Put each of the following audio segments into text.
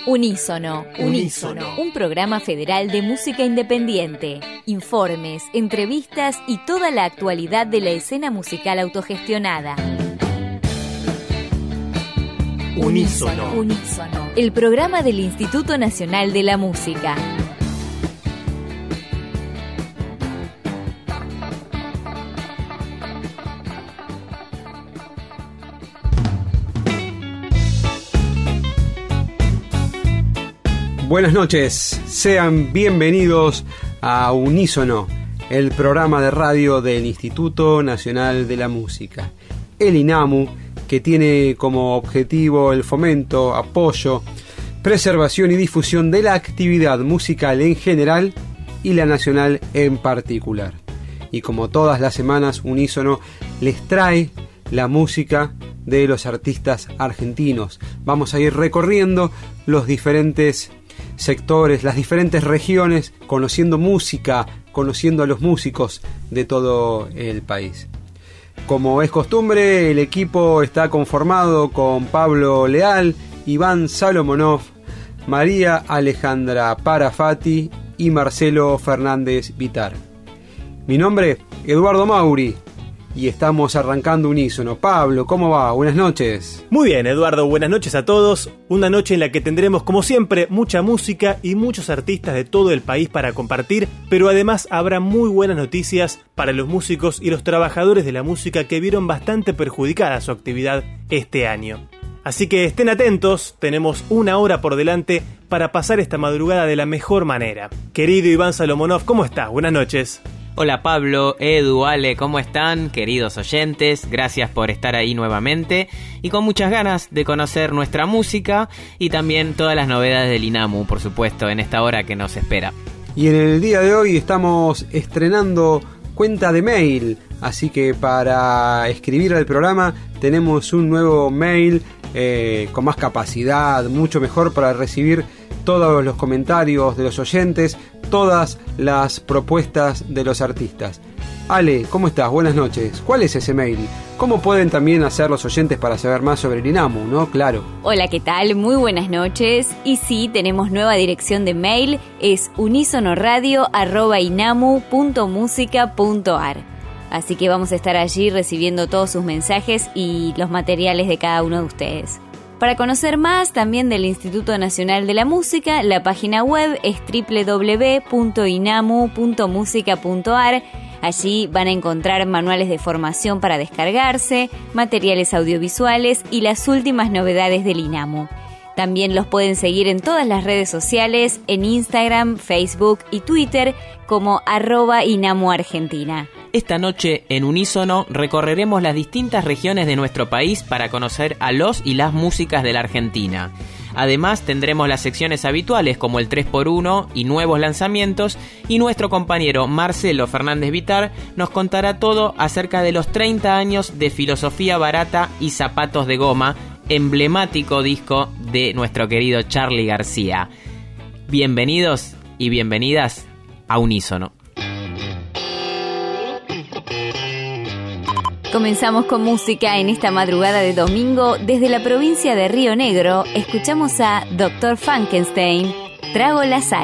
Unísono, un programa federal de música independiente. Informes, entrevistas y toda la actualidad de la escena musical autogestionada. Unísono, el programa del Instituto Nacional de la Música. Buenas noches, sean bienvenidos a Unísono, el programa de radio del Instituto Nacional de la Música, el INAMU, que tiene como objetivo el fomento, apoyo, preservación y difusión de la actividad musical en general y la nacional en particular. Y como todas las semanas, Unísono les trae la música de los artistas argentinos. Vamos a ir recorriendo los diferentes sectores, las diferentes regiones, conociendo música, conociendo a los músicos de todo el país. Como es costumbre, el equipo está conformado con Pablo Leal, Iván Salomonov, María Alejandra Parafati y Marcelo Fernández Vitar. Mi nombre, Eduardo Mauri, y estamos arrancando Unísono. Pablo, ¿cómo va? Buenas noches. Muy bien, Eduardo, buenas noches a todos. Una noche en la que tendremos, como siempre, mucha música y muchos artistas de todo el país para compartir, pero además habrá muy buenas noticias para los músicos y los trabajadores de la música que vieron bastante perjudicada su actividad este año. Así que estén atentos, tenemos una hora por delante para pasar esta madrugada de la mejor manera. Querido Iván Salomonov, ¿cómo estás? Buenas noches. Hola Pablo, Edu, Ale, ¿cómo están? Queridos oyentes, gracias por estar ahí nuevamente y con muchas ganas de conocer nuestra música y también todas las novedades del INAMU, por supuesto, en esta hora que nos espera. Y en el día de hoy estamos estrenando cuenta de mail, así que para escribir al programa tenemos un nuevo mail con más capacidad, mucho mejor para recibir todos los comentarios de los oyentes, todas las propuestas de los artistas. Ale, ¿cómo estás? Buenas noches. ¿Cuál es ese mail? ¿Cómo pueden también hacer los oyentes para saber más sobre el INAMU, no? Claro. Hola, ¿qué tal? Muy buenas noches. Y sí, tenemos nueva dirección de mail, es unisonoradio@inamu.musica.ar. Así que vamos a estar allí recibiendo todos sus mensajes y los materiales de cada uno de ustedes. Para conocer más también del Instituto Nacional de la Música, la página web es www.inamu.musica.ar. Allí van a encontrar manuales de formación para descargarse, materiales audiovisuales y las últimas novedades del INAMU. También los pueden seguir en todas las redes sociales, en Instagram, Facebook y Twitter como @INAMUArgentina. Esta noche en Unísono recorreremos las distintas regiones de nuestro país para conocer a los y las músicas de la Argentina. Además tendremos las secciones habituales como el 3x1 y nuevos lanzamientos, y nuestro compañero Marcelo Fernández Vitar nos contará todo acerca de los 30 años de Filosofía Barata y Zapatos de Goma, emblemático disco de nuestro querido Charly García. Bienvenidos y bienvenidas a Unísono. Comenzamos con música en esta madrugada de domingo. Desde la provincia de Río Negro, escuchamos a Dr. Frankenstein, Trago la Sal.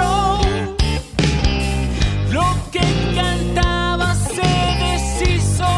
Lo que cantaba se deshizo.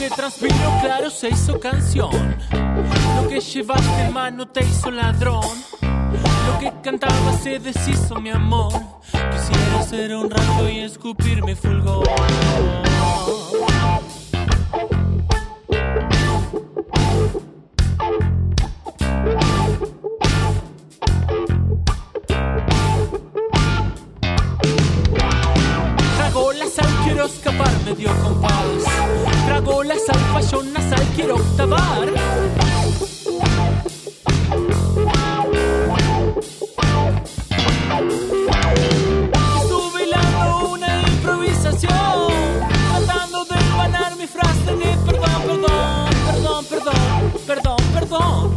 que transpiró, claro, se hizo canción. Lo que llevaste en mano te hizo ladrón. Lo que cantaba se deshizo, mi amor. Quisiera ser un rato y escupir mi fulgor. Trago la sal, quiero escapar, me dio compás. Trago la sal, fallo nasal, quiero octavar. Estuve hilando una improvisación, tratando de empanar mi frase de perdón, perdón, perdón, perdón, perdón, perdón.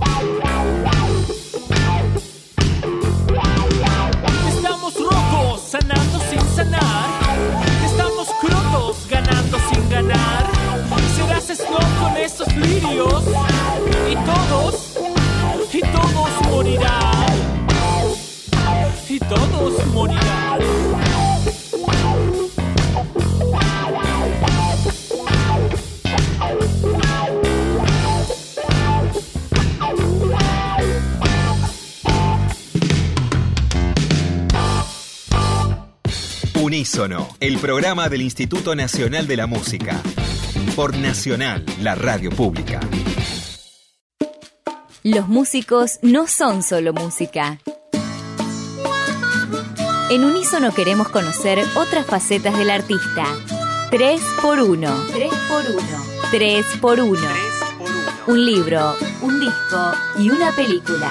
Estamos rotos, sanando sin sanar. Estamos crotos, ganando sin ganar. Serás snob con esos lirios. Y todos morirán. Y todos morirán. Unísono, el programa del Instituto Nacional de la Música. Por Nacional, la radio pública. Los músicos no son solo música. En Unísono queremos conocer otras facetas del artista. 3x1. 3x1. 3x1. Un libro, un disco y una película.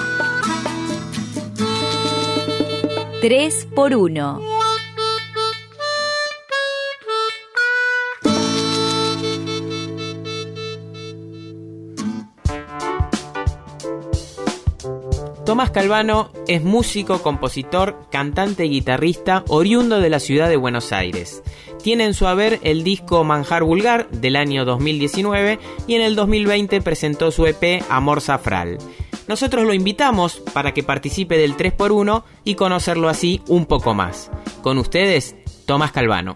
3x1. Tomás Calvano es músico, compositor, cantante y guitarrista oriundo de la ciudad de Buenos Aires. Tiene en su haber el disco Manjar Vulgar del año 2019 y en el 2020 presentó su EP Amor Zafral. Nosotros lo invitamos para que participe del 3x1 y conocerlo así un poco más. Con ustedes, Tomás Calvano.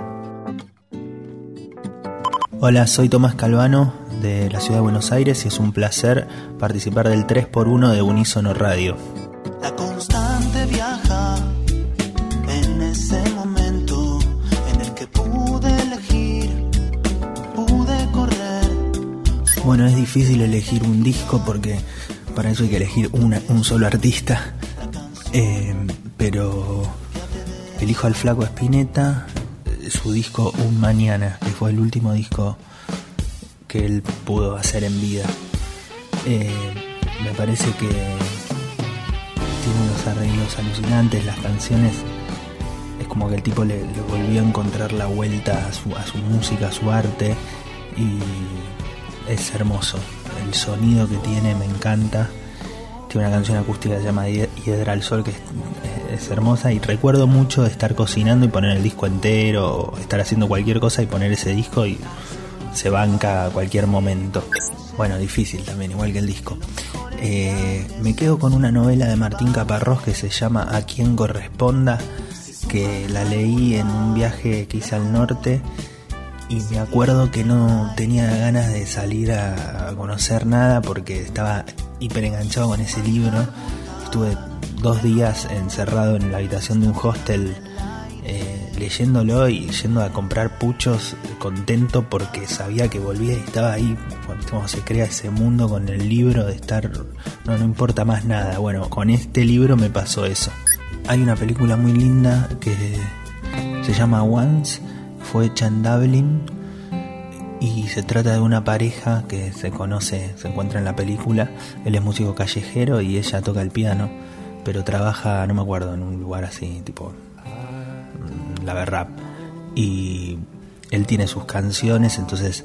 Hola, soy Tomás Calvano de la ciudad de Buenos Aires y es un placer participar del 3x1 de Unísono Radio. La constante viaja en ese momento en el que pude elegir, pude correr. Bueno, es difícil elegir un disco porque para eso hay que elegir un solo artista, pero elijo al Flaco Spinetta, su disco Un Mañana, que fue el último disco que él pudo hacer en vida. Me parece que tiene unos arreglos alucinantes, las canciones, es como que el tipo le volvió a encontrar la vuelta a su música, a su arte, y es hermoso. El sonido que tiene me encanta. Tiene una canción acústica que se llama Hiedra al Sol, que es hermosa, y recuerdo mucho de estar cocinando y poner el disco entero, o estar haciendo cualquier cosa y poner ese disco y se banca a cualquier momento. Bueno, difícil también, igual que el disco. Me quedo con una novela de Martín Caparrós que se llama A quien corresponda, que la leí en un viaje que hice al norte y me acuerdo que no tenía ganas de salir a conocer nada porque estaba hiper enganchado con ese libro. Estuve 2 días encerrado en la habitación de un hostel leyéndolo y yendo a comprar puchos, contento porque sabía que volvía y estaba ahí cuando se crea ese mundo con el libro de estar, no importa más nada. Bueno, con este libro me pasó eso. Hay una película muy linda que se llama Once, fue hecha en Dublin y se trata de una pareja que se conoce, se encuentra en la película. Él es músico callejero y ella toca el piano, pero trabaja, no me acuerdo, en un lugar así tipo la Rap, y él tiene sus canciones, entonces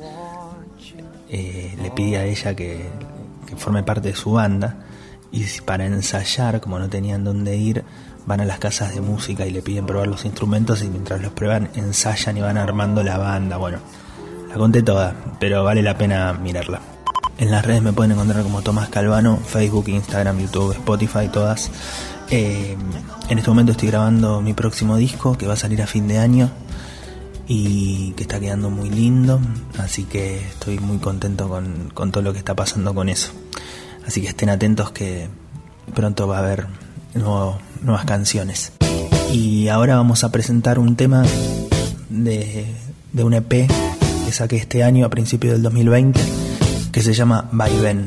le pide a ella que forme parte de su banda, y para ensayar, como no tenían dónde ir, van a las casas de música y le piden probar los instrumentos, y mientras los prueban ensayan y van armando la banda. Bueno, la conté toda, pero vale la pena mirarla. En las redes me pueden encontrar como Tomás Calvano, Facebook, Instagram, YouTube, Spotify, todas. En este momento estoy grabando mi próximo disco que va a salir a fin de año y que está quedando muy lindo, así que estoy muy contento con todo lo que está pasando con eso. Así que estén atentos que pronto va a haber nuevas canciones. Y ahora vamos a presentar un tema de un EP que saqué este año a principios del 2020 que se llama Vaivén.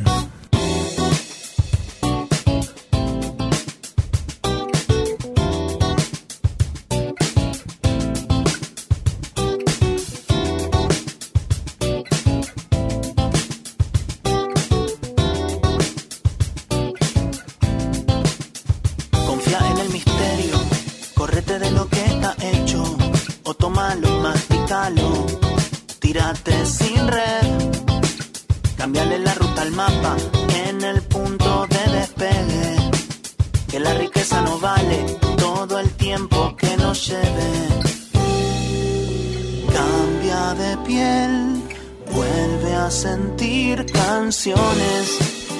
Tírate sin red, cambiale la ruta al mapa en el punto de despegue. Que la riqueza no vale todo el tiempo que nos lleve. Cambia de piel, vuelve a sentir canciones.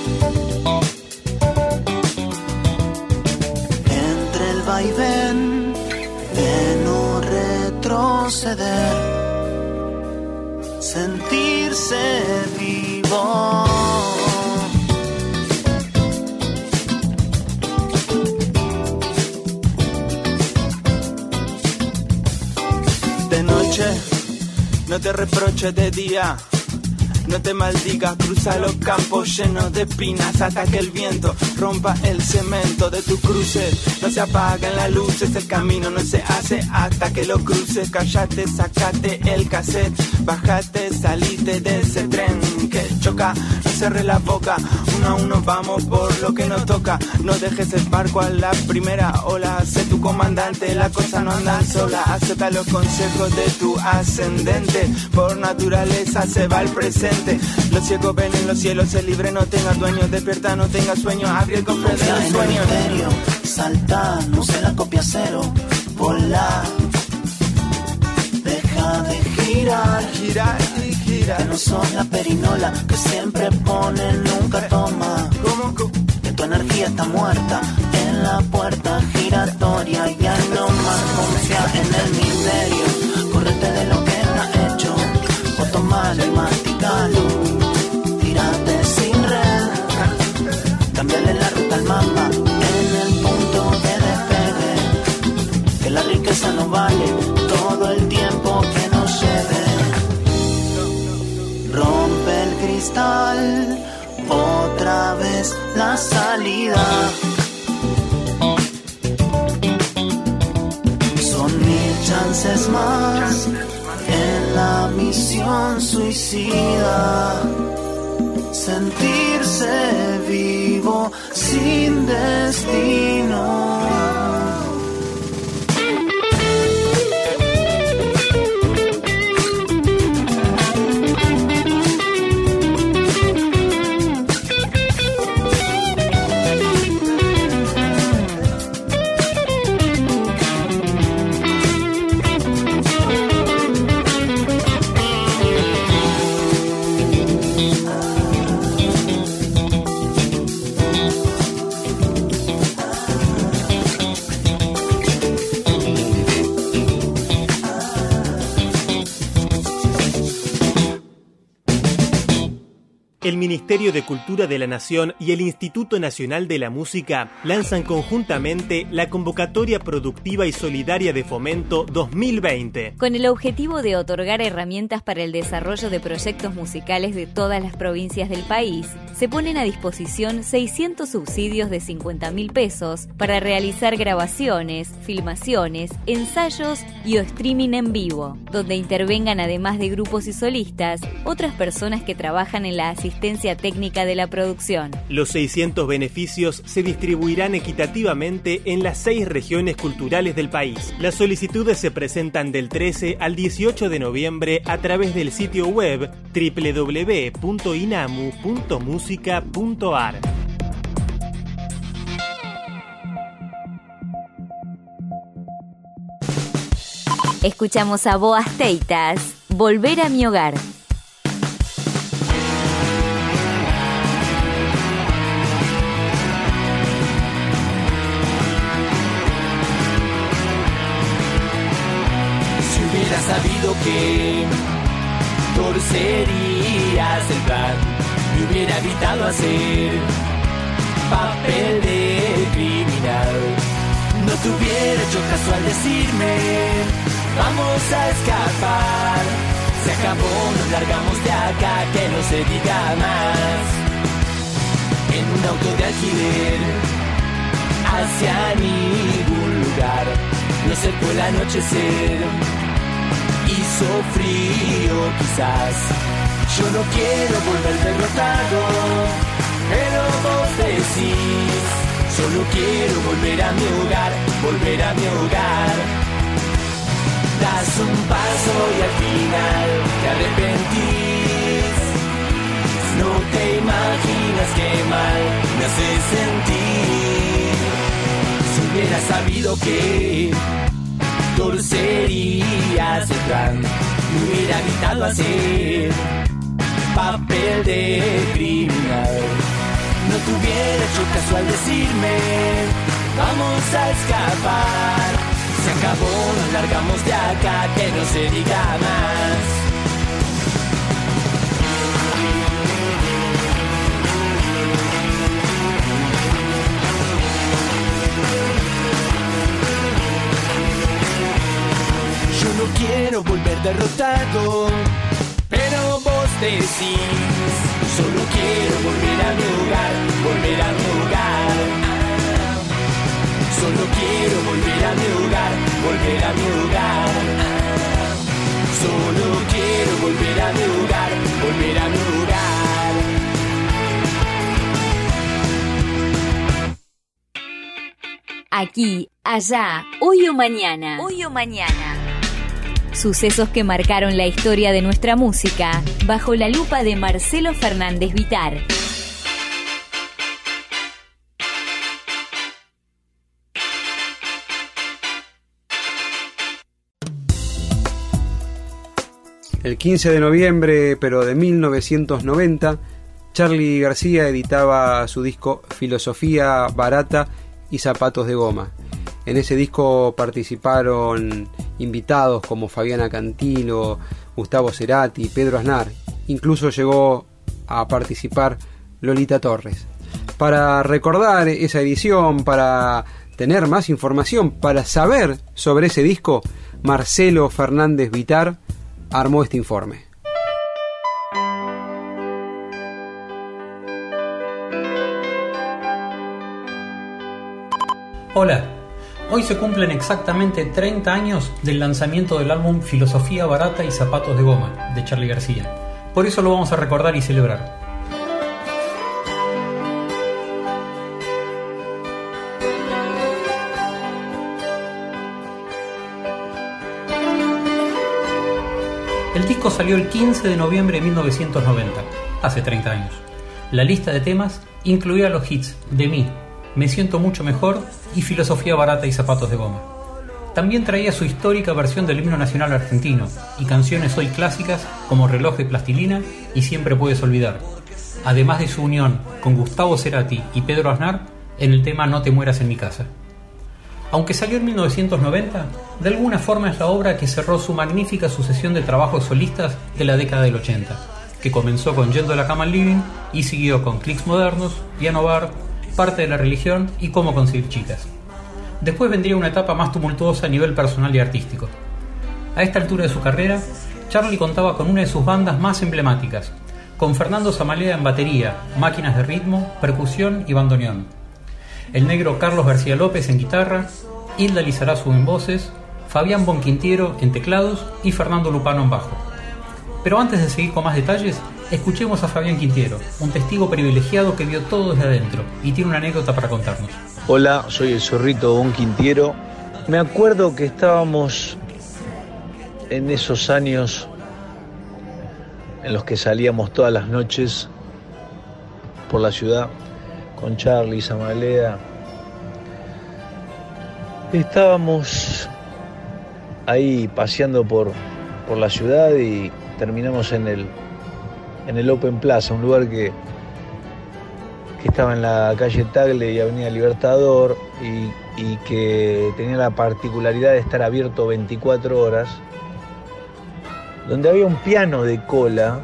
Entre el vaivén de no retroceder, sentirse vivo. De noche, no te reproches de día. No te maldigas, cruza los campos llenos de espinas hasta que el viento rompa el cemento de tu cruce. No se apagan las luces, el camino no se hace hasta que lo cruces. Cállate, sacate el cassette, bájate, salite de ese tren que choca. No cerres la boca, uno a uno vamos por lo que nos toca. No dejes el barco a la primera ola, sé tu comandante, la cosa no anda sola. Acepta los consejos de tu ascendente, por naturaleza se va al presente. Los ciegos ven en los cielos, el libre no tenga dueño. Despierta, no tenga sueño, abre el cofre de los sueños. Salta, no se la copia cero, volá. Deja de girar, girar y girar. Que no sos la perinola que siempre pone, nunca toma. Que tu energía está muerta en la puerta giratoria. Ya no más confía en el misterio, córrete de lo que está hecho. O tomalo y masticalo, tírate sin red, cámbiale la ruta al mapa en el punto de despegue. Que la riqueza no vale todo el tiempo que nos lleve. Rompe el cristal, otra vez la salida. Son 1000 chances más en la misión suicida. Sentirse vivo sin destino. El Ministerio de Cultura de la Nación y el Instituto Nacional de la Música lanzan conjuntamente la Convocatoria Productiva y Solidaria de Fomento 2020. Con el objetivo de otorgar herramientas para el desarrollo de proyectos musicales de todas las provincias del país, se ponen a disposición 600 subsidios de 50.000 pesos para realizar grabaciones, filmaciones, ensayos y o streaming en vivo, donde intervengan además de grupos y solistas, otras personas que trabajan en la asistencia técnica de la producción. Los 600 beneficios se distribuirán equitativamente en las 6 regiones culturales del país. Las solicitudes se presentan del 13 al 18 de noviembre a través del sitio web www.inamu.musica.ar. Escuchamos a Boas Teitas, Volver a mi hogar. Sabido torcerías el plan. Me hubiera evitado hacer papel de criminal. No te hubiera hecho caso al decirme vamos a escapar. Se acabó, nos largamos de acá, que no se diga más. En un auto de alquiler hacia ningún lugar. No se fue el anochecer, hizo frío quizás. Yo no quiero volver derrotado, pero vos decís solo quiero volver a mi hogar, volver a mi hogar. Das un paso y al final te arrepentís. No te imaginas qué mal me hace sentir. Si hubiera sabido que torcerías el plan, me hubiera evitado hacer papel de criminal. No te hubiera hecho caso al decirme vamos a escapar. Se acabó, nos largamos de acá, que no se diga más. Yo no quiero volver derrotado, pero vos decís solo quiero volver a mi hogar, volver a mi hogar. Solo quiero volver a mi hogar, volver a mi hogar. Solo quiero volver a mi hogar, volver a mi hogar. Aquí, allá, hoy o mañana. Hoy o mañana. Sucesos que marcaron la historia de nuestra música bajo la lupa de Marcelo Fernández Vitar. El 15 de noviembre, pero de 1990, Charly García editaba su disco Filosofía Barata y Zapatos de Goma. En ese disco participaron invitados como Fabiana Cantilo, Gustavo Cerati, Pedro Aznar. Incluso llegó a participar Lolita Torres. Para recordar esa edición, para tener más información, para saber sobre ese disco, Marcelo Fernández Vitar armó este informe. Hola, hoy se cumplen exactamente 30 años del lanzamiento del álbum Filosofía Barata y Zapatos de Goma, de Charly García. Por eso lo vamos a recordar y celebrar. El disco salió el 15 de noviembre de 1990, hace 30 años. La lista de temas incluía los hits De mí, Me siento mucho mejor y Filosofía Barata y Zapatos de Goma. También traía su histórica versión del himno nacional argentino y canciones hoy clásicas como Reloj de Plastilina y Siempre Puedes Olvidar, además de su unión con Gustavo Cerati y Pedro Aznar en el tema No te mueras en mi casa. Aunque salió en 1990, de alguna forma es la obra que cerró su magnífica sucesión de trabajos solistas de la década del 80, que comenzó con Yendo a la cama al living y siguió con Clics modernos, Piano bar, Parte de la religión y Cómo conseguir chicas. Después vendría una etapa más tumultuosa a nivel personal y artístico. A esta altura de su carrera, Charly contaba con una de sus bandas más emblemáticas, con Fernando Zamalea en batería, máquinas de ritmo, percusión y bandoneón. El negro Carlos García López en guitarra, Hilda Lizarazu en voces, Fabián Bonquintiero en teclados y Fernando Lupano en bajo. Pero antes de seguir con más detalles, escuchemos a Fabián Quintiero, un testigo privilegiado que vio todo desde adentro y tiene una anécdota para contarnos. Hola, soy el zorrito Bonquintiero. Me acuerdo que estábamos en esos años en los que salíamos todas las noches por la ciudad con Charly, Zamalea. Estábamos ahí paseando por la ciudad y terminamos en el Open Plaza, un lugar que estaba en la calle Tagle y Avenida Libertador y que tenía la particularidad de estar abierto 24 horas donde había un piano de cola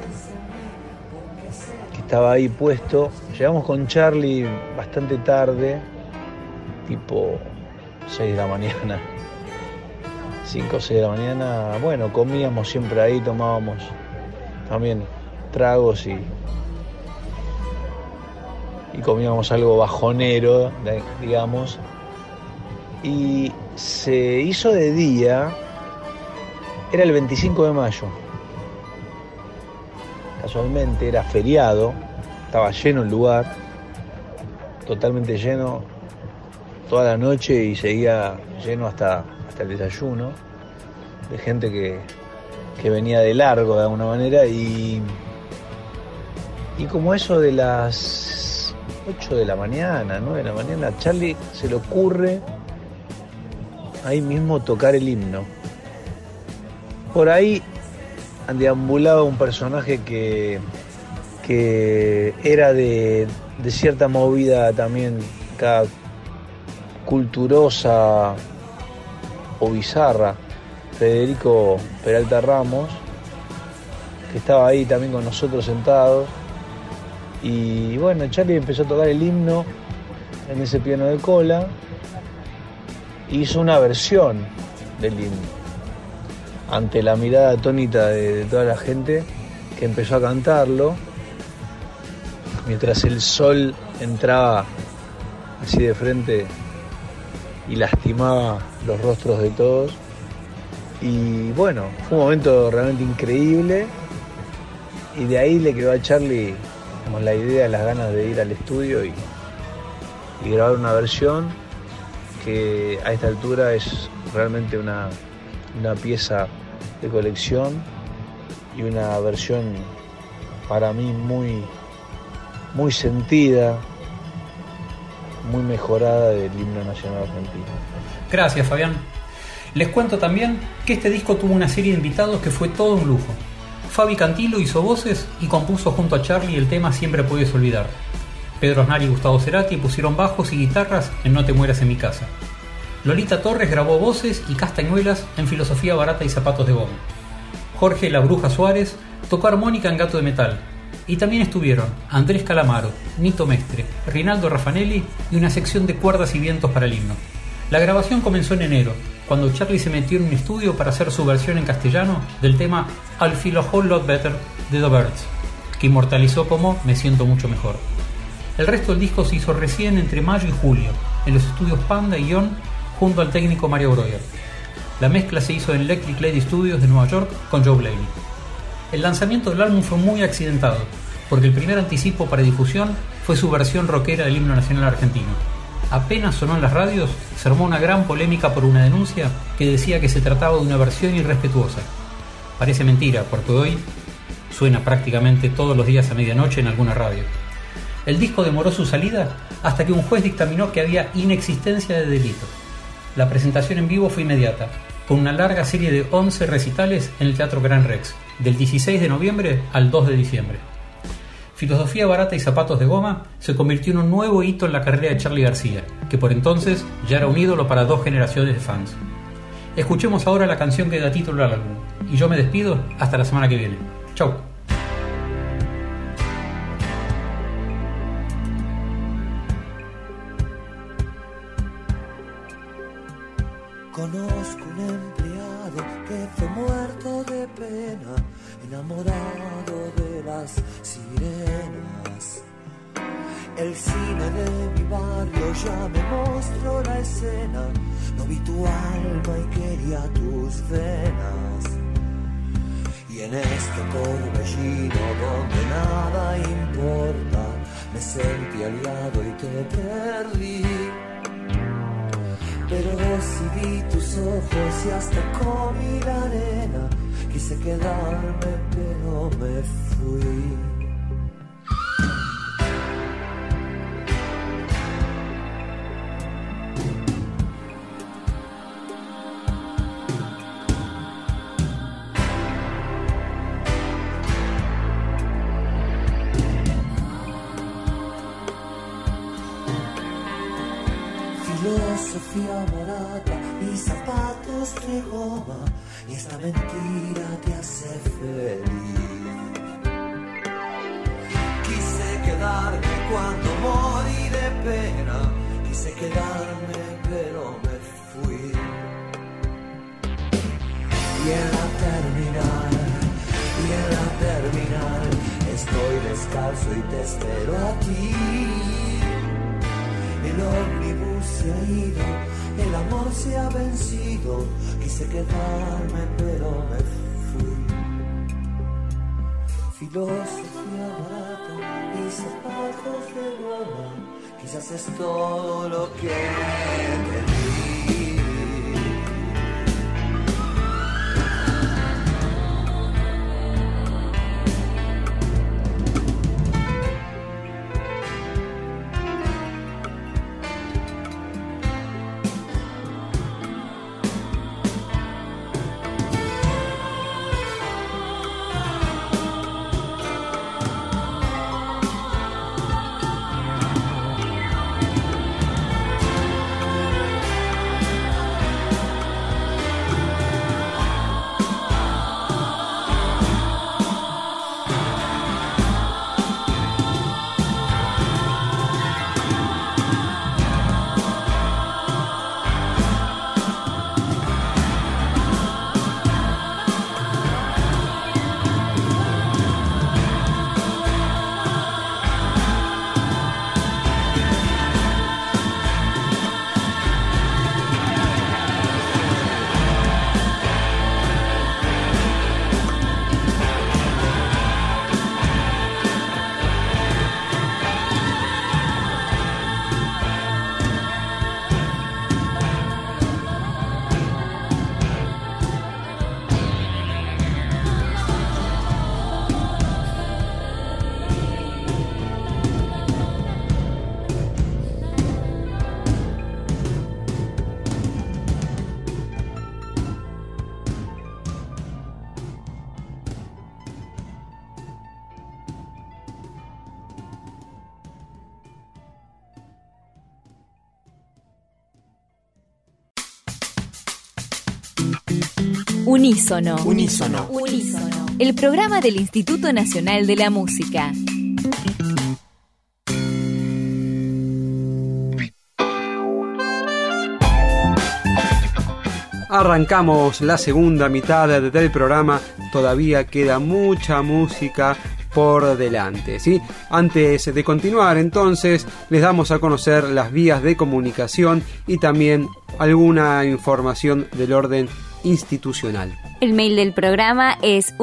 que estaba ahí puesto. Llegamos con Charlie bastante tarde, tipo 6 de la mañana, 5 o 6 de la mañana. Bueno, comíamos siempre ahí, tomábamos también tragos y comíamos algo bajonero, digamos. Y se hizo de día, era el 25 de mayo. Casualmente era feriado, estaba lleno el lugar, totalmente lleno toda la noche y seguía lleno hasta el desayuno, de gente que venía de largo de alguna manera, y como eso de las 8 de la mañana, 9 de la mañana, a Charlie se le ocurre ahí mismo tocar el himno. Por ahí deambulaba un personaje que era de cierta movida también culturosa o bizarra, Federico Peralta Ramos, que estaba ahí también con nosotros sentados. Y bueno, Charlie empezó a tocar el himno en ese piano de cola, hizo una versión del himno ante la mirada atónita de toda la gente, que empezó a cantarlo mientras el sol entraba así de frente y lastimaba los rostros de todos. Y bueno, fue un momento realmente increíble, y de ahí le quedó a Charlie como la idea, las ganas de ir al estudio y grabar una versión que a esta altura es realmente una pieza de colección y una versión para mí muy, muy sentida, muy mejorada del himno nacional argentino. Gracias, Fabián. Les cuento también que este disco tuvo una serie de invitados que fue todo un lujo. Fabi Cantilo hizo voces y compuso junto a Charlie el tema Siempre Puedes Olvidar. Pedro Aznar y Gustavo Cerati pusieron bajos y guitarras en No Te Mueras en Mi Casa. Lolita Torres grabó voces y castañuelas en Filosofía Barata y Zapatos de Goma. Jorge La Bruja Suárez tocó armónica en Gato de Metal. Y también estuvieron Andrés Calamaro, Nito Mestre, Rinaldo Raffanelli y una sección de cuerdas y vientos para el himno. La grabación comenzó en enero, cuando Charlie se metió en un estudio para hacer su versión en castellano del tema I'll Feel a Whole Lot Better de The Byrds, que inmortalizó como Me Siento Mucho Mejor. El resto del disco se hizo recién entre mayo y julio, en los estudios Panda y Ion, junto al técnico Mario Breuer. La mezcla se hizo en Electric Lady Studios de Nueva York con Joe Blaney. El lanzamiento del álbum fue muy accidentado, porque el primer anticipo para difusión fue su versión rockera del himno nacional argentino. Apenas sonó en las radios, se armó una gran polémica por una denuncia que decía que se trataba de una versión irrespetuosa. Parece mentira, porque hoy suena prácticamente todos los días a medianoche en alguna radio. El disco demoró su salida hasta que un juez dictaminó que había inexistencia de delito. La presentación en vivo fue inmediata, con una larga serie de 11 recitales en el Teatro Gran Rex, del 16 de noviembre al 2 de diciembre. Filosofía Barata y Zapatos de Goma se convirtió en un nuevo hito en la carrera de Charly García, que por entonces ya era un ídolo para 2 generaciones de fans. Escuchemos ahora la canción que da título al álbum, y yo me despido hasta la semana que viene. Chau. Conozco un empleado que fue muerto de pena, enamorado de las sirenas. El cine de mi barrio ya me mostró la escena. No vi tu alma y quería tus venas. Y en este torbellino donde nada importa, me sentí aliado y te perdí. Pero recibí tus ojos y hasta comí la arena. Quise quedarme pero me fui. Filosofía barata y zapatos de goma, y esta mentira te hace feliz. Quise quedarme cuando morí de pena, quise quedarme pero me fui. Y en la terminal, estoy descalzo y te espero a ti. El ómnibus se ha ido, el amor se ha vencido, quise quedarme pero me fui. Filosofía barata y zapatos de goma, quizás es todo lo que te di. Unísono. El programa del Instituto Nacional de la Música. Arrancamos la segunda mitad del programa, todavía queda mucha música por delante, ¿sí? Antes de continuar, entonces, les damos a conocer las vías de comunicación y también alguna información del orden institucional. El mail del programa es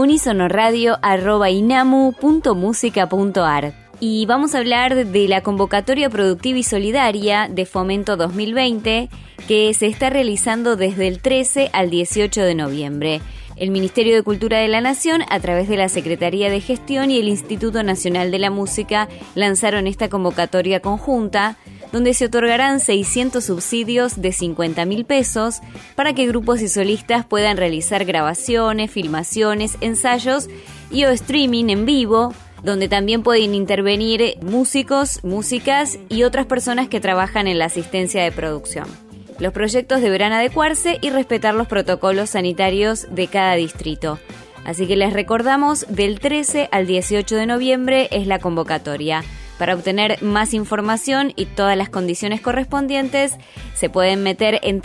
unisonoradio@inamu.musica.ar. Y vamos a hablar de la convocatoria productiva y solidaria de Fomento 2020 que se está realizando desde el 13 al 18 de noviembre. El Ministerio de Cultura de la Nación, a través de la Secretaría de Gestión y el Instituto Nacional de la Música, lanzaron esta convocatoria conjunta, donde se otorgarán 600 subsidios de 50.000 pesos para que grupos y solistas puedan realizar grabaciones, filmaciones, ensayos y o streaming en vivo, donde también pueden intervenir músicos, músicas y otras personas que trabajan en la asistencia de producción. Los proyectos deberán adecuarse y respetar los protocolos sanitarios de cada distrito. Así que les recordamos, del 13 al 18 de noviembre es la convocatoria. Para obtener más información y todas las condiciones correspondientes, se pueden meter en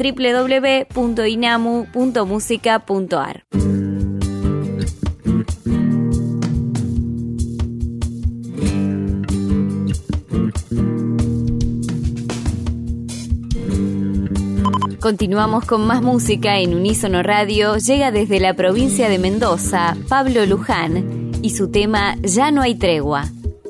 www.inamu.musica.ar. Continuamos con más música en Unísono Radio. Llega desde la provincia de Mendoza Pablo Luján y su tema Ya no hay tregua.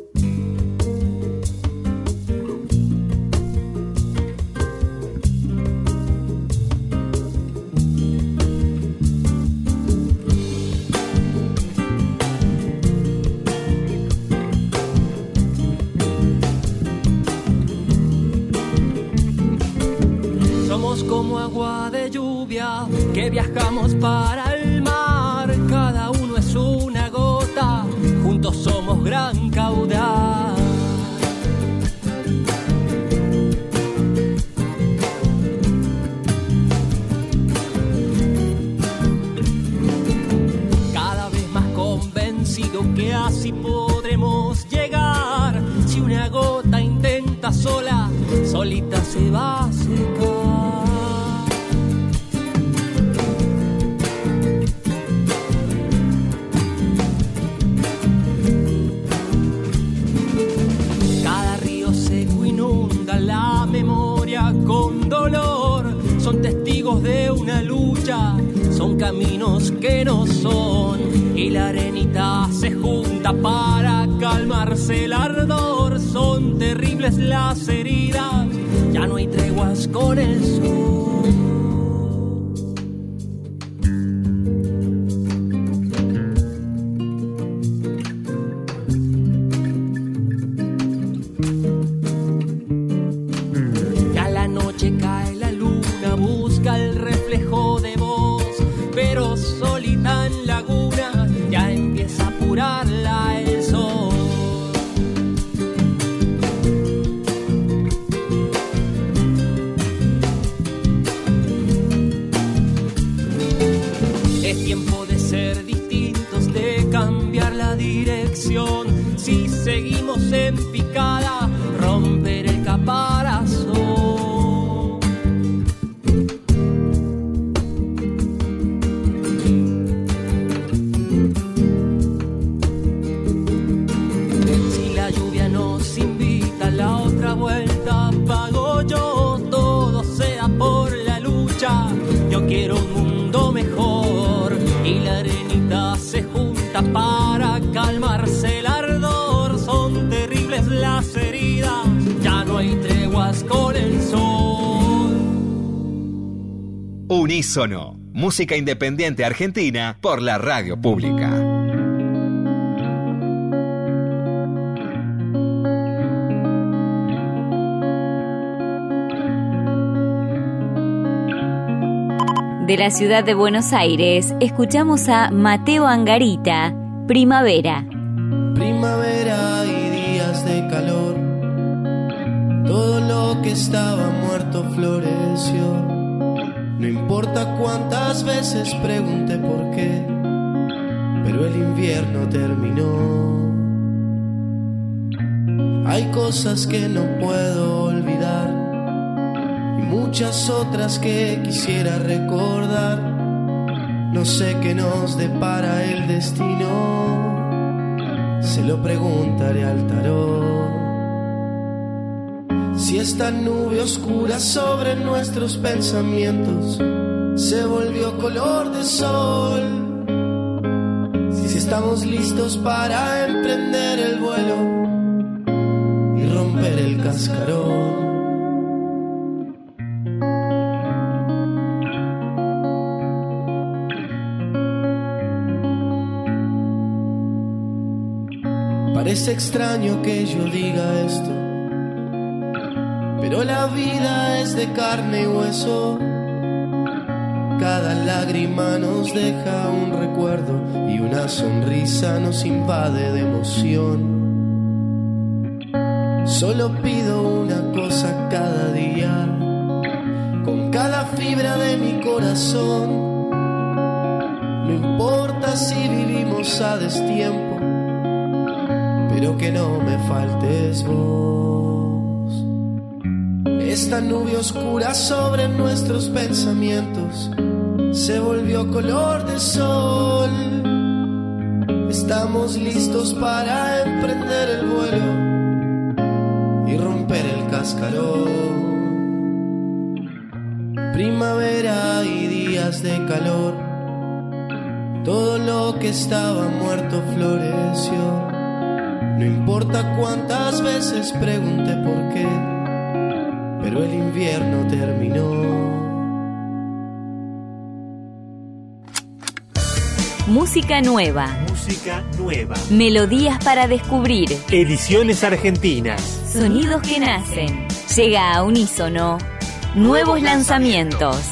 Como agua de lluvia que viajamos para el mar, cada uno es una gota, juntos somos gran caudal. que así podremos llegar. Si una gota intenta sola, solita se va a secar. Cada río seco inunda la memoria con dolor. Son testigos de una lucha, son caminos que no son, y la arenita se junta para calmarse el ardor. Son terribles las heridas, ya no hay treguas con el sol. Ya la noche cae, la luna busca el reflejo de vos, pero solita en laguna ya empieza a apurarla el sol. Es tiempo de ser distintos, de cambiar la dirección. Si seguimos en picada, romper el caparazón. Si la lluvia nos invita a la otra vuelta, pago yo, todo sea por la lucha. Yo quiero un mundo mejor, y la arenita se junta para calmarse el ardor. Son terribles las heridas, ya no hay treguas con el sol. Unísono, música independiente argentina por la radio pública. De la ciudad de Buenos Aires, escuchamos a Mateo Angarita, Primavera. Primavera y días de calor, todo lo que estaba muerto floreció. No importa cuántas veces pregunté por qué, pero el invierno terminó. Hay cosas que no puedo olvidar, muchas otras que quisiera recordar. No sé qué nos depara el destino, se lo preguntaré al tarot. Si esta nube oscura sobre nuestros pensamientos se volvió color de sol, si estamos listos para emprender el vuelo y romper el cascarón. Parece extraño que yo diga esto, pero la vida es de carne y hueso. Cada lágrima nos deja un recuerdo y una sonrisa nos invade de emoción. Solo pido una cosa cada día, con cada fibra de mi corazón. No importa si vivimos a destiempo, pero que no me faltes vos. Esta nube oscura sobre nuestros pensamientos se volvió color de sol. Estamos listos para emprender el vuelo y romper el cascarón. Primavera y días de calor, todo lo que estaba muerto floreció. No importa cuántas veces pregunté por qué, pero el invierno terminó. Música nueva. Música nueva. Melodías para descubrir. Ediciones argentinas. Sonidos que nacen. Llega a Unísono. Nuevos lanzamientos.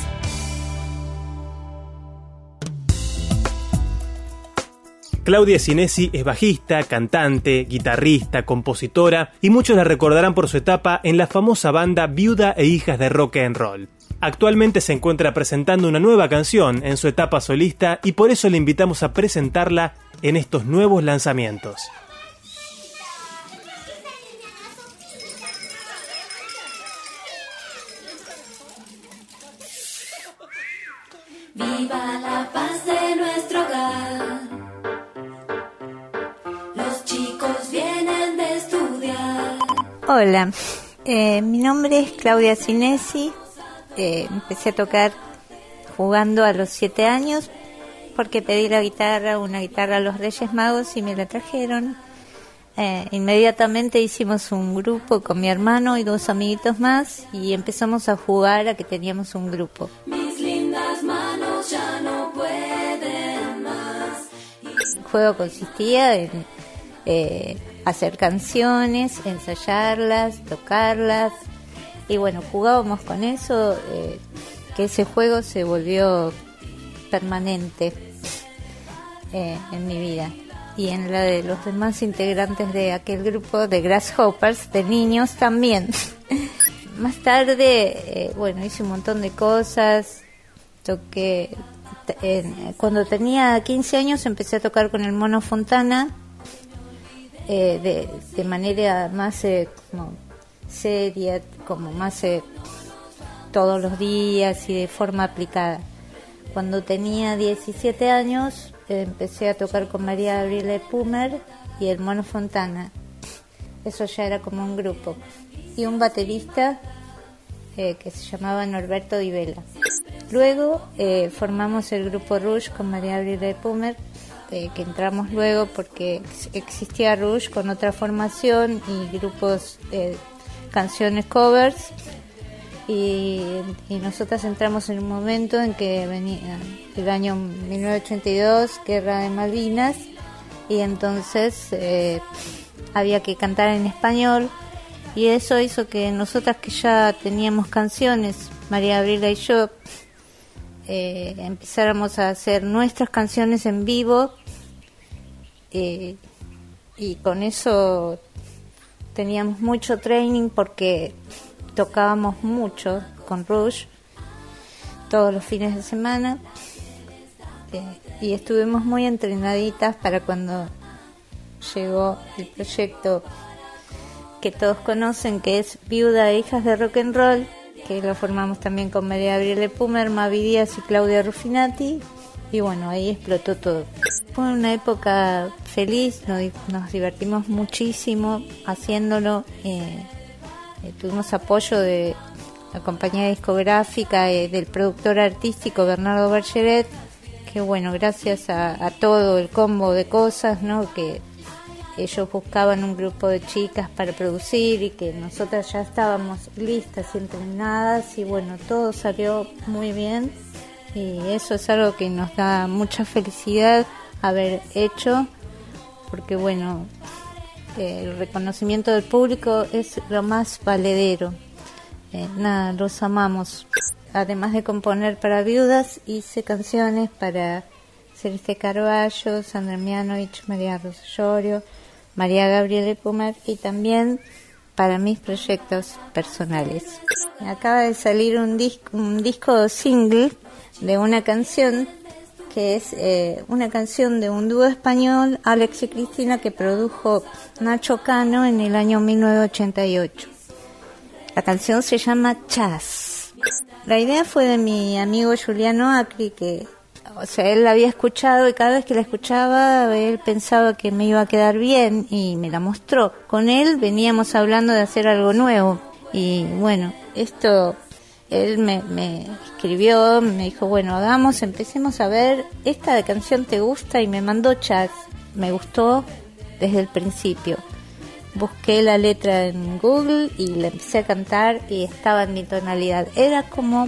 Claudia Sinesi es bajista, cantante, guitarrista, compositora y muchos la recordarán por su etapa en la famosa banda Viuda e Hijas de Rock and Roll. Actualmente se encuentra presentando una nueva canción en su etapa solista y por eso le invitamos a presentarla en estos nuevos lanzamientos. Viva la paz de nuestro hogar. Los chicos vienen de estudiar. Hola, mi nombre es Claudia Sinesi. Empecé a tocar jugando a los 7 años porque pedí una guitarra a los Reyes Magos y me la trajeron. Inmediatamente hicimos un grupo con mi hermano y 2 amiguitos más y empezamos a jugar a que teníamos un grupo. Mis lindas manos ya no pueden más. El juego consistía en hacer canciones, ensayarlas, tocarlas y bueno, jugábamos con eso, que ese juego se volvió permanente en mi vida y en la de los demás integrantes de aquel grupo de Grasshoppers, de niños también. Más tarde, hice un montón de cosas, toqué, cuando tenía 15 años empecé a tocar con el Mono Fontana, de manera más como seria, como más todos los días y de forma aplicada. Cuando tenía 17 años empecé a tocar con María Gabriela Pumer y el Mono Fontana. Eso ya era como un grupo. Y un baterista que se llamaba Norberto Di Vela. Luego formamos el grupo Rouge con María Gabriela Pumer, que entramos luego porque existía Rouge con otra formación y grupos, canciones covers. Y nosotras entramos en un momento en que venía el año 1982, Guerra de Malvinas, y entonces había que cantar en español, y eso hizo que nosotras, que ya teníamos canciones, María Gabriela y yo, empezáramos a hacer nuestras canciones en vivo, y con eso teníamos mucho training porque tocábamos mucho con Rouge todos los fines de semana, y estuvimos muy entrenaditas para cuando llegó el proyecto que todos conocen, que es Viuda e Hijas de Rock and Roll, que lo formamos también con María Gabriela Pumer, Mavi Díaz y Claudia Ruffinati, y bueno, ahí explotó todo. Fue una época feliz, nos divertimos muchísimo haciéndolo. Tuvimos apoyo de la compañía discográfica, del productor artístico Bernardo Bergeret, que bueno, gracias a todo el combo de cosas, ¿no?, que ellos buscaban un grupo de chicas para producir y que nosotras ya estábamos listas y entrenadas, y bueno, todo salió muy bien, y eso es algo que nos da mucha felicidad haber hecho, porque bueno, el reconocimiento del público es lo más valedero. Los amamos. Además de componer para viudas, hice canciones para Celeste Carballo, Sandra Mianovich, María Rosa Llorio, María Gabriela Pumer, y también para mis proyectos personales. Acaba de salir un disco single de una canción que es una canción de un dúo español, Alex y Cristina, que produjo Nacho Cano en el año 1988. La canción se llama Chas. La idea fue de mi amigo Juliano Acri, que, él la había escuchado y cada vez que la escuchaba, él pensaba que me iba a quedar bien y me la mostró. Con él veníamos hablando de hacer algo nuevo y bueno, él me escribió, me dijo, bueno, empecemos a ver, esta canción te gusta, y me mandó Chas. Me gustó desde el principio. Busqué la letra en Google y la empecé a cantar y estaba en mi tonalidad. Era como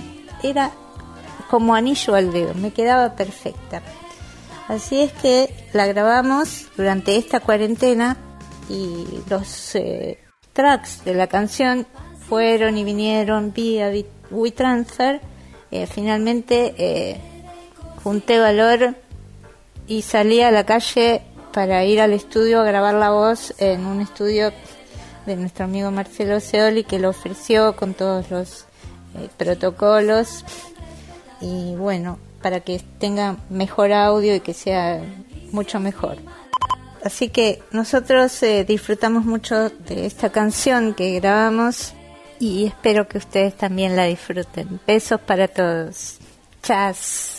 anillo al dedo, me quedaba perfecta. Así es que la grabamos durante esta cuarentena y los tracks de la canción fueron y vinieron vía WeTransfer. Finalmente junté valor y salí a la calle para ir al estudio a grabar la voz en un estudio de nuestro amigo Marcelo Seoli, que lo ofreció con todos los protocolos, y bueno, para que tenga mejor audio y que sea mucho mejor. Así que nosotros disfrutamos mucho de esta canción que grabamos y espero que ustedes también la disfruten. Besos para todos. Chas.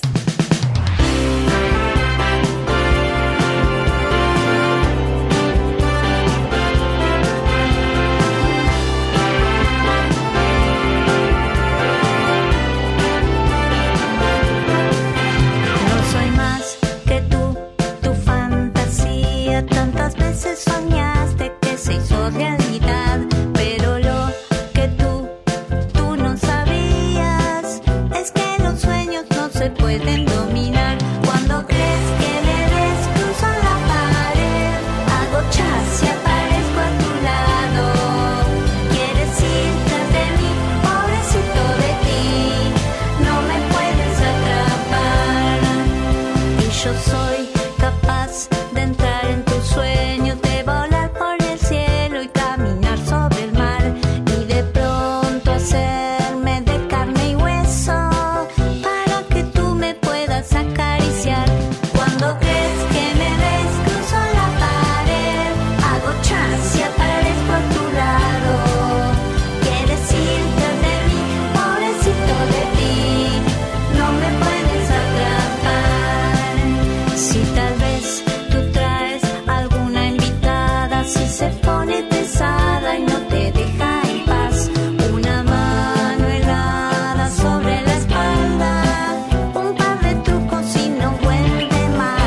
Tantas veces soñaste que se hizo realidad, pero lo que tú no sabías es que los sueños no se pueden dominar. Cuando crees que me ves cruzo la pared, hago chas y aparezco a tu lado. Quieres ir tras de mí, pobrecito de ti, no me puedes atrapar. Y yo soy capaz de entrar en tus sueños, de volar por el cielo y caminar sobre el mar, y de pronto hacerme de carne y hueso para que tú me puedas acariciar. Cuando crees que me ves cruzo la pared, hago chas y aparezco a tu lado. Quieres ir tras de mí, pobrecito de ti, no me puedes atrapar. Si tal vez tú traes alguna invitada, si se pone pesada y no te deja en paz, una mano helada sobre la espalda, un par de trucos y no vuelve más.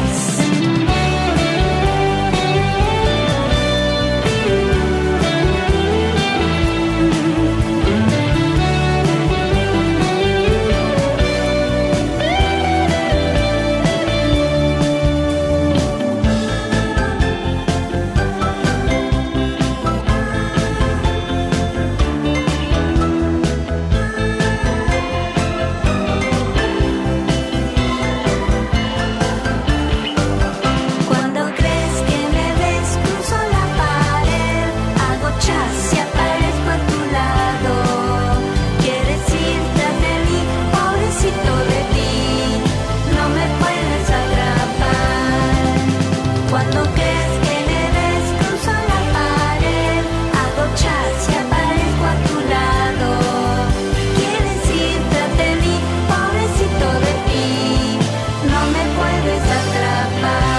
Cuando crees que me ves cruzo la pared, hago chas y aparezco a tu lado. Quieres ir tras de mí, pobrecito de ti, no me puedes atrapar. Cuando crees que me ves cruzo la pared, hago chas y aparezco a tu lado. Quieres ir tras de mí, pobrecito de ti, no me puedes atrapar.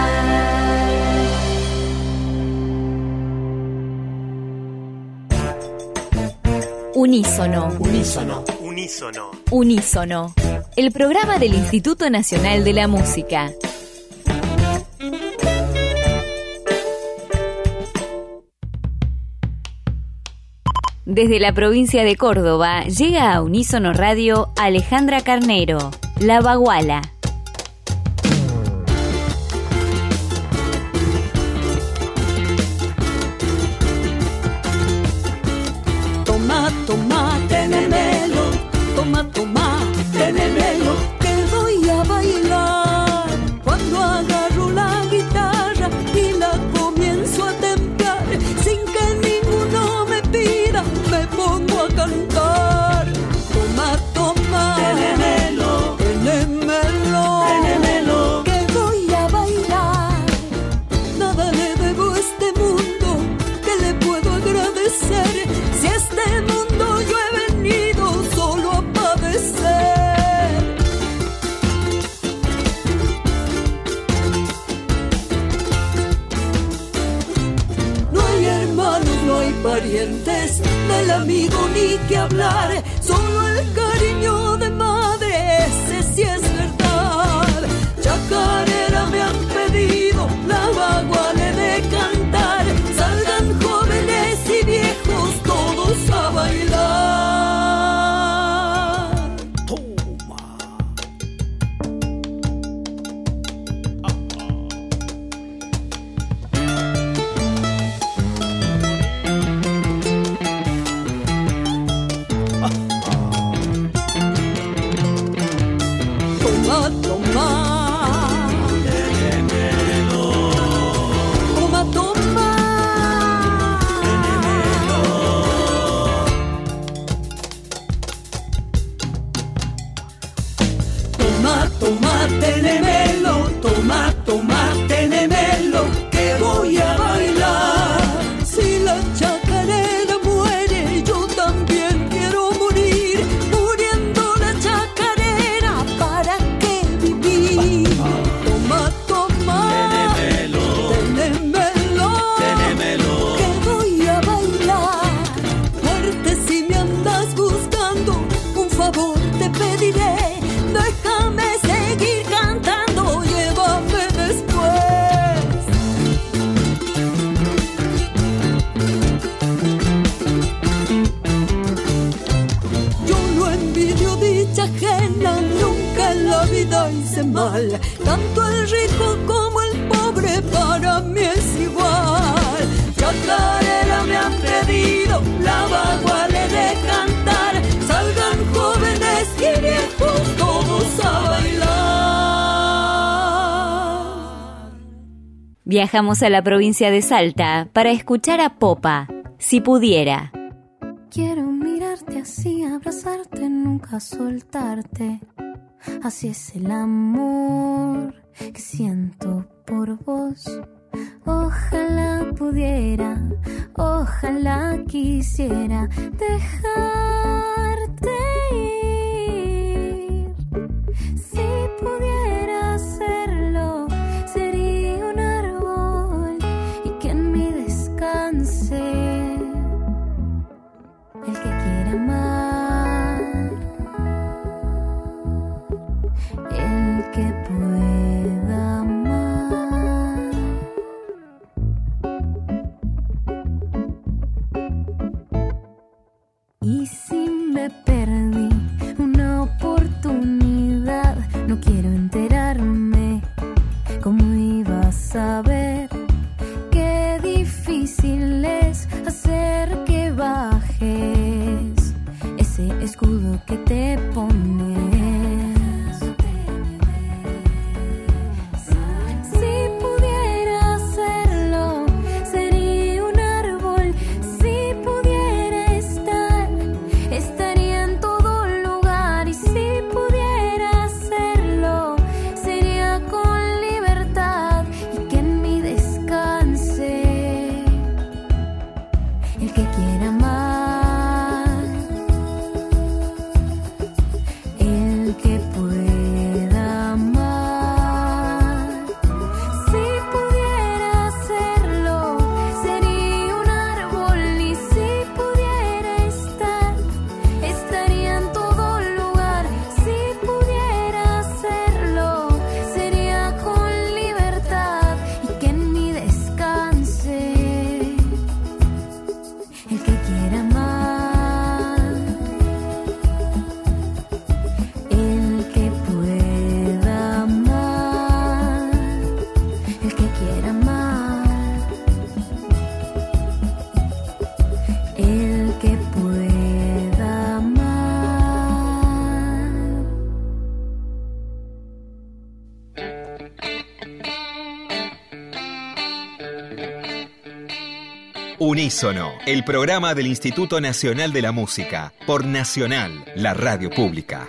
Unísono. Unísono. Unísono. Unísono. El programa del Instituto Nacional de la Música. Desde la provincia de Córdoba llega a Unísono Radio Alejandra Carnero, La Baguala. Toma, toma, tenemelo, toma, toma, tenemelo, que voy a bailar. Cuando agarro la guitarra y la comienzo a templar, sin que ninguno me pida, me pongo a cantar. Toma, toma, tenemelo, tenemelo, tenemelo, que voy a bailar. Nada le debo a este mundo, que le puedo agradecer. Si a este mundo yo he venido solo a padecer. No hay hermanos, no hay parientes, del amigo ni que hablar, solo el cariño de madre, ese sí es verdad. Chacarera me han pedido, la baguala he de cantar, salgan jóvenes y viejos todos a bailar. mal. Tanto el rico como el pobre para mí es igual. Chacarera me han pedido, la baguale de cantar. Salgan jóvenes y viejos todos a bailar. Viajamos a la provincia de Salta para escuchar a Popa, Si Pudiera. Quiero mirarte así, abrazarte, nunca soltarte. Así es el amor que siento por vos. Ojalá pudiera, ojalá quisiera dejarte ir. Si pudiera hacerlo, sería un árbol y que en mí descanse el que quiera amar, el que pueda amar. Y si me perdí una oportunidad, no quiero enterarme cómo iba a saber. Qué difícil es hacer que bajes ese escudo que te pones. Si pudiera hacerlo, sería un árbol. Si pudiera estar, estaría en todo lugar. Y si pudiera hacerlo, sería con libertad y que en mí descanse el que quiera amar, el que pueda amar. Si pudiera hacerlo, sería un árbol. Y si pudiera estar, estaría en todo lugar. Si pudiera hacerlo, sería con libertad y que en mí descanse el que quiera amar, el que pueda amar, el que quiera amar, el que pueda amar. Unísono, el programa del Instituto Nacional de la Música, por Nacional, la radio pública.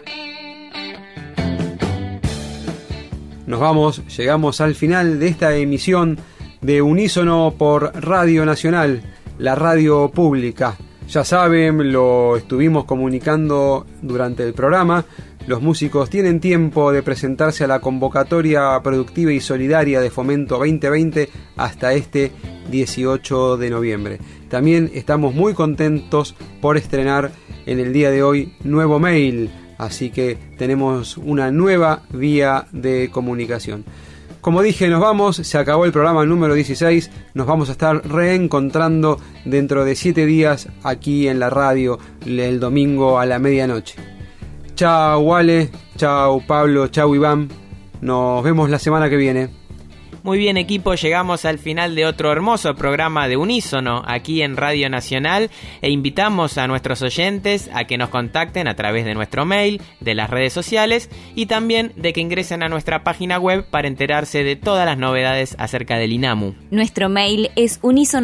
Nos vamos, llegamos al final de esta emisión de Unísono por Radio Nacional, la radio pública. Ya saben, lo estuvimos comunicando durante el programa. Los músicos tienen tiempo de presentarse a la convocatoria productiva y solidaria de Fomento 2020 hasta este 18 de noviembre. También estamos muy contentos por estrenar en el día de hoy nuevo mail, así que tenemos una nueva vía de comunicación. Como dije, nos vamos, se acabó el programa número 16, nos vamos a estar reencontrando dentro de 7 días aquí en la radio el domingo a la medianoche. Chau Wale, chau Pablo, chau Iván, nos vemos la semana que viene. Muy bien, equipo, llegamos al final de otro hermoso programa de Unísono aquí en Radio Nacional e invitamos a nuestros oyentes a que nos contacten a través de nuestro mail, de las redes sociales y también de que ingresen a nuestra página web para enterarse de todas las novedades acerca del INAMU. Nuestro mail es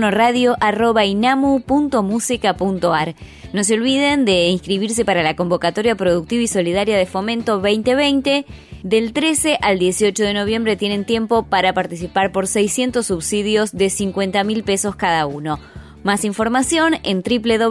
unisonoradio@inamu.musica.ar. No se olviden de inscribirse para la convocatoria productiva y solidaria de Fomento 2020. Del 13 al 18 de noviembre tienen tiempo para participar por 600 subsidios de 50.000 pesos cada uno. Más información en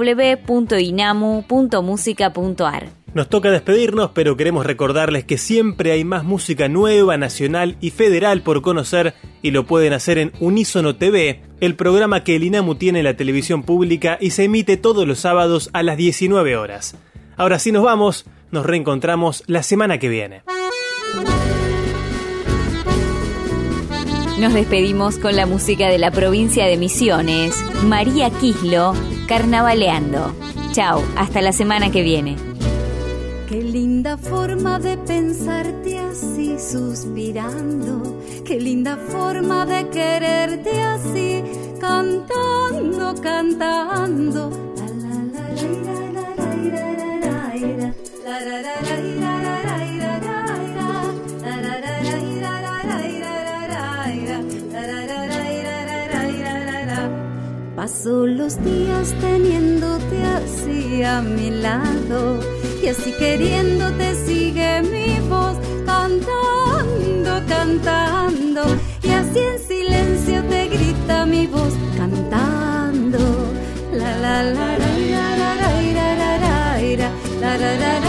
www.inamu.musica.ar. Nos toca despedirnos, pero queremos recordarles que siempre hay más música nueva, nacional y federal por conocer, y lo pueden hacer en Unísono TV, el programa que el INAMU tiene en la televisión pública y se emite todos los sábados a las 19 horas. Ahora sí nos vamos, nos reencontramos la semana que viene. Nos despedimos con la música de la provincia de Misiones, María Quislo, Carnavaleando. Chau, hasta la semana que viene. Qué linda forma de pensarte así, suspirando. Qué linda forma de quererte así, cantando, cantando. Paso los días teniéndote así a mi lado, y así queriéndote sigue mi voz, cantando, cantando, y así en silencio te grita mi voz, cantando. La la la la la la la la la la la la la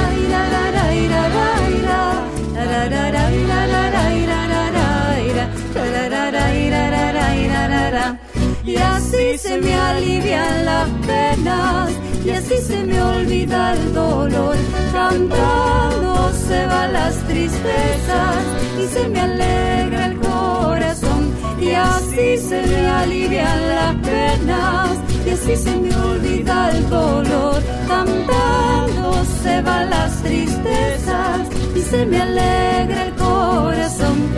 la. Y así se me alivian las penas, y así se me olvida el dolor, cantando se van las tristezas y se me alegra el corazón. Y así se me alivian las penas, y así se me olvida el dolor, cantando se van las tristezas y se me alegra el corazón.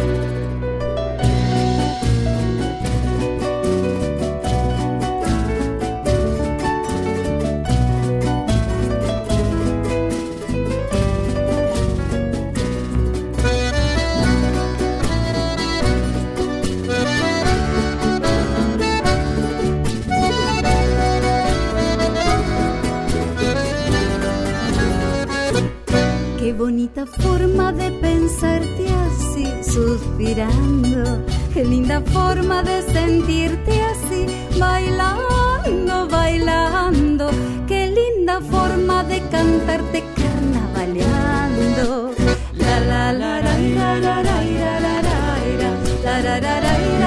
Qué bonita forma de pensarte así, suspirando. Qué linda forma de sentirte así, bailando, bailando. Qué linda forma de cantarte carnavaleando. La la la la la la la la la la la la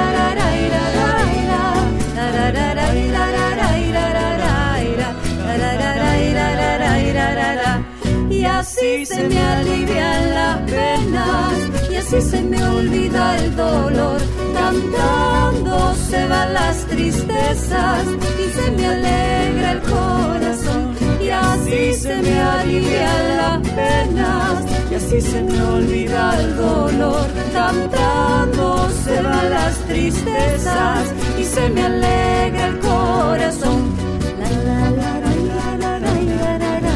la. Y así se me alivian las penas, y así se me olvida el dolor, cantando se van las tristezas y se me alegra el corazón. Y así se me alivian las penas, y así se me olvida el dolor, cantando se van las tristezas y se me alegra el corazón. La la la la la la la la la.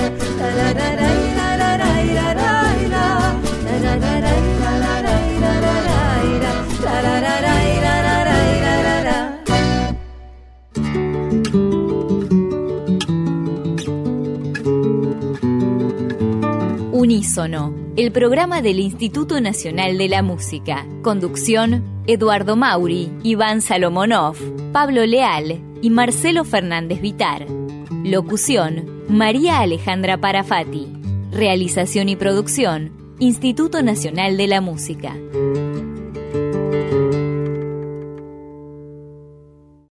Unísono, el programa del Instituto Nacional de la Música. Conducción, Eduardo Mauri, Iván Salomonov, Pablo Leal y Marcelo Fernández Vitar. Locución, María Alejandra Parafati. Realización y producción, Instituto Nacional de la Música.